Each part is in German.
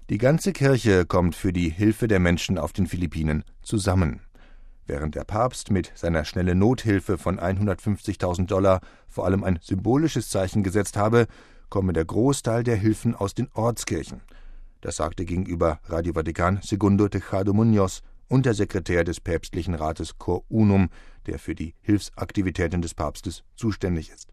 Die ganze Kirche kommt für die Hilfe der Menschen auf den Philippinen zusammen. Während der Papst mit seiner schnellen Nothilfe von $150.000 vor allem ein symbolisches Zeichen gesetzt habe, komme der Großteil der Hilfen aus den Ortskirchen. Das sagte gegenüber Radio Vatikan Segundo Tejado Muñoz, Untersekretär des päpstlichen Rates Cor Unum, der für die Hilfsaktivitäten des Papstes zuständig ist.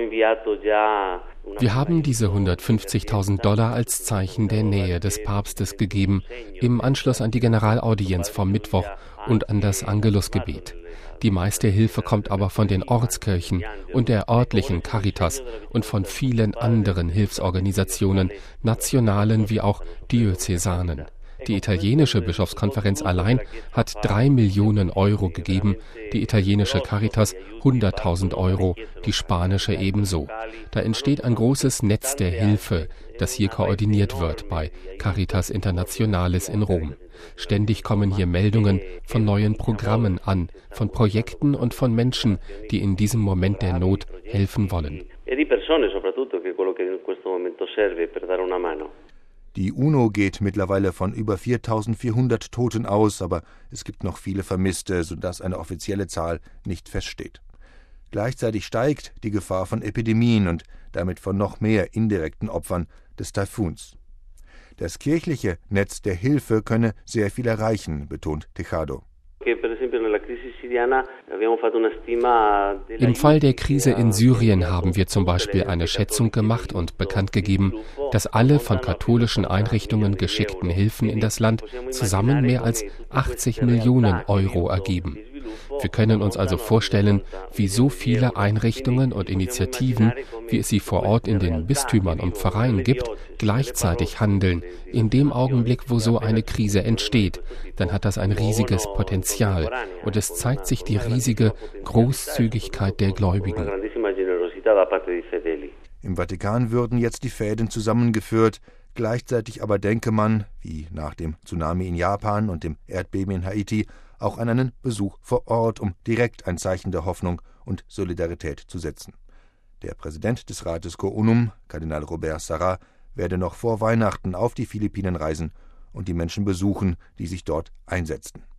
Wir haben diese $150.000 als Zeichen der Nähe des Papstes gegeben, im Anschluss an die Generalaudienz vom Mittwoch und an das Angelusgebet. Die meiste Hilfe kommt aber von den Ortskirchen und der örtlichen Caritas und von vielen anderen Hilfsorganisationen, nationalen wie auch diözesanen. Die italienische Bischofskonferenz allein hat 3 Millionen Euro gegeben, die italienische Caritas 100.000 Euro, die spanische ebenso. Da entsteht ein großes Netz der Hilfe, das hier koordiniert wird bei Caritas Internationalis in Rom. Ständig kommen hier Meldungen von neuen Programmen an, von Projekten und von Menschen, die in diesem Moment der Not helfen wollen. Die UNO geht mittlerweile von über 4.400 Toten aus, aber es gibt noch viele Vermisste, sodass eine offizielle Zahl nicht feststeht. Gleichzeitig steigt die Gefahr von Epidemien und damit von noch mehr indirekten Opfern des Taifuns. Das kirchliche Netz der Hilfe könne sehr viel erreichen, betont Tejado. Im Fall der Krise in Syrien haben wir zum Beispiel eine Schätzung gemacht und bekannt gegeben, dass alle von katholischen Einrichtungen geschickten Hilfen in das Land zusammen mehr als 80 Millionen Euro ergeben. Wir können uns also vorstellen, wie so viele Einrichtungen und Initiativen, wie es sie vor Ort in den Bistümern und Pfarreien gibt, gleichzeitig handeln, in dem Augenblick, wo so eine Krise entsteht. Dann hat das ein riesiges Potenzial und es zeigt sich die riesige Großzügigkeit der Gläubigen. Im Vatikan würden jetzt die Fäden zusammengeführt, gleichzeitig aber denke man, wie nach dem Tsunami in Japan und dem Erdbeben in Haiti, auch an einen Besuch vor Ort, um direkt ein Zeichen der Hoffnung und Solidarität zu setzen. Der Präsident des Rates Cor Unum, Kardinal Robert Sarra, werde noch vor Weihnachten auf die Philippinen reisen und die Menschen besuchen, die sich dort einsetzten.